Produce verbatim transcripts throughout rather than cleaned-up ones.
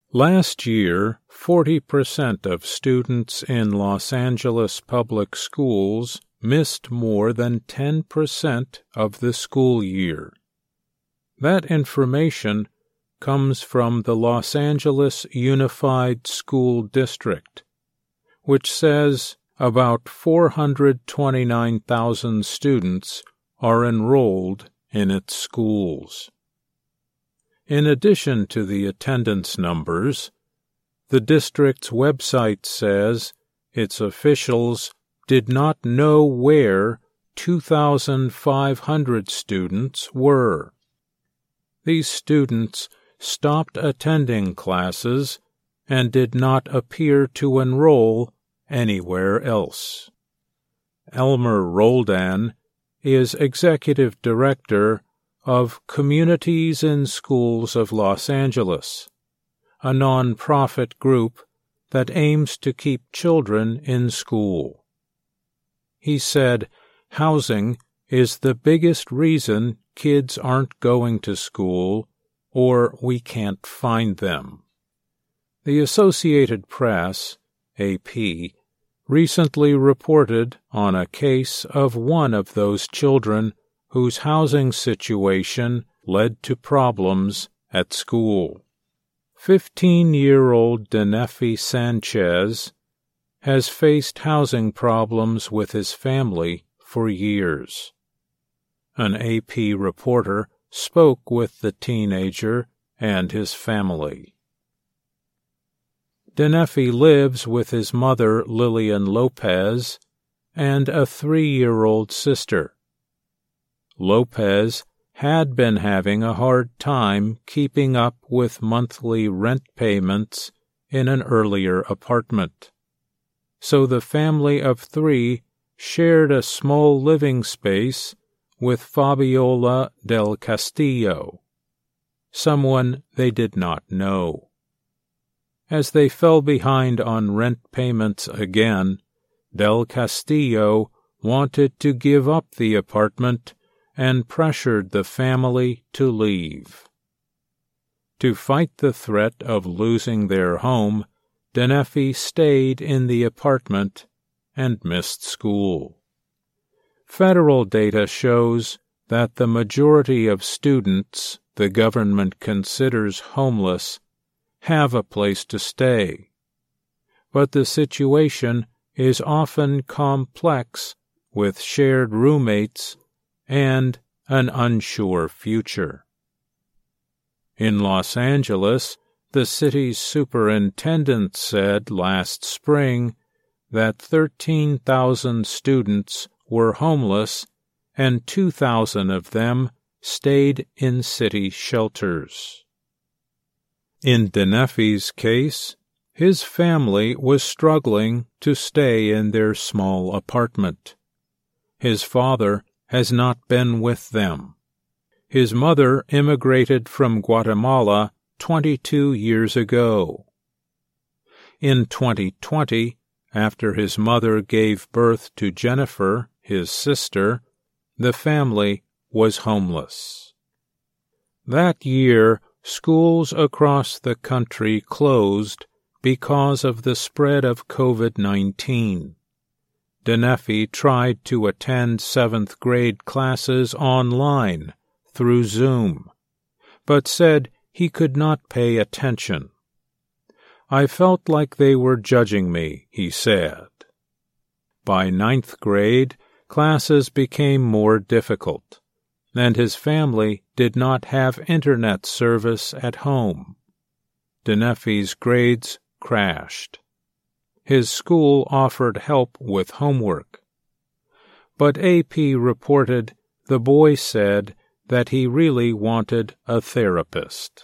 Last year, forty percent of students in Los Angeles public schools missed more than ten percent of the school year. That information comes from the Los Angeles Unified School District, which says about four hundred twenty-nine thousand students are enrolled in its schools. In addition to the attendance numbers, the district's website says its officials did not know where two thousand five hundred students were. These students stopped attending classes and did not appear to enroll anywhere else. Elmer Roldan is executive director of Communities in Schools of Los Angeles, a nonprofit group that aims to keep children in school. He said, "Housing is the biggest reason kids aren't going to school or we can't find them." The Associated Press, A P, recently reported on a case of one of those children whose housing situation led to problems at school. Fifteen-year-old Denefi Sanchez has faced housing problems with his family for years. An A P reporter spoke with the teenager and his family. Denefi lives with his mother Lillian Lopez and a three-year-old sister. Lopez had been having a hard time keeping up with monthly rent payments in an earlier apartment, so the family of three shared a small living space with Fabiola del Castillo, someone they did not know. As they fell behind on rent payments again, del Castillo wanted to give up the apartment and pressured the family to leave. To fight the threat of losing their home, Denefi stayed in the apartment and missed school. Federal data shows that the majority of students the government considers homeless have a place to stay, but the situation is often complex with shared roommates and an unsure future. In Los Angeles, the city's superintendent said last spring that thirteen thousand students were homeless and two thousand of them stayed in city shelters. In Denefi's case, his family was struggling to stay in their small apartment. His father has not been with them. His mother immigrated from Guatemala twenty-two years ago. In twenty twenty, after his mother gave birth to Jennifer, his sister, the family was homeless. That year, schools across the country closed because of the spread of COVID nineteen. Denefi tried to attend seventh grade classes online through Zoom, but said he could not pay attention. "I felt like they were judging me," he said. By ninth grade, classes became more difficult, and his family did not have internet service at home. Denefi's grades crashed. His school offered help with homework. But A P reported the boy said that he really wanted a therapist.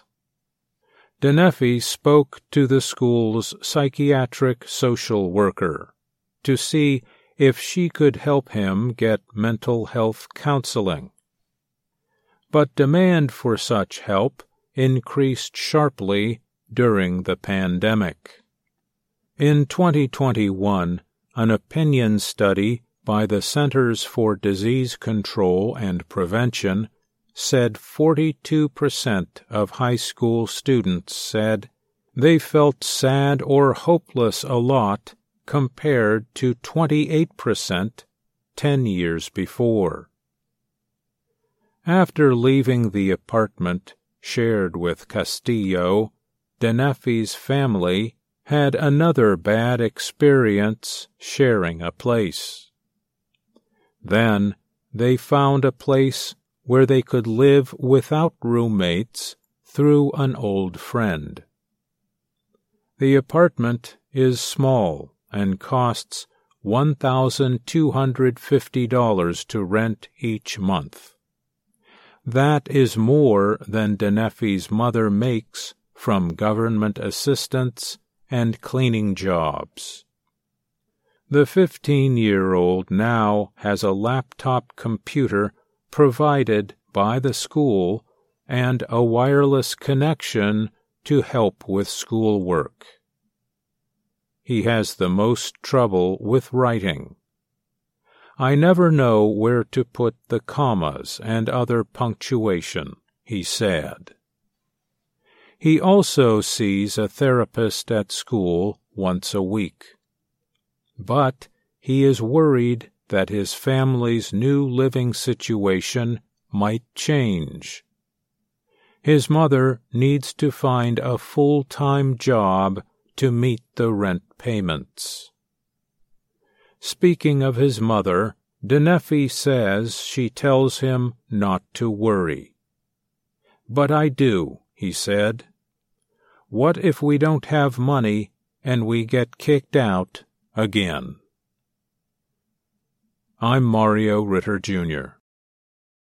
Denefi spoke to the school's psychiatric social worker to see if she could help him get mental health counseling. But demand for such help increased sharply during the pandemic. In twenty twenty-one, an opinion study by the Centers for Disease Control and Prevention said forty-two percent of high school students said they felt sad or hopeless a lot compared to twenty-eight percent ten years before. After leaving the apartment shared with Castillo, Denefi's family had another bad experience sharing a place. Then they found a place where they could live without roommates through an old friend. The apartment is small and costs one thousand two hundred fifty dollars to rent each month. That is more than Denefi's mother makes from government assistance and cleaning jobs. The fifteen-year-old now has a laptop computer provided by the school and a wireless connection to help with schoolwork. He has the most trouble with writing. I never know where to put the commas and other punctuation, he said. He also sees a therapist at school once a week. But he is worried that his family's new living situation might change. His mother needs to find a full-time job to meet the rent payments. Speaking of his mother, Denefi says she tells him not to worry. "But I do," he said. "What if we don't have money and we get kicked out again?" I'm Mario Ritter, Junior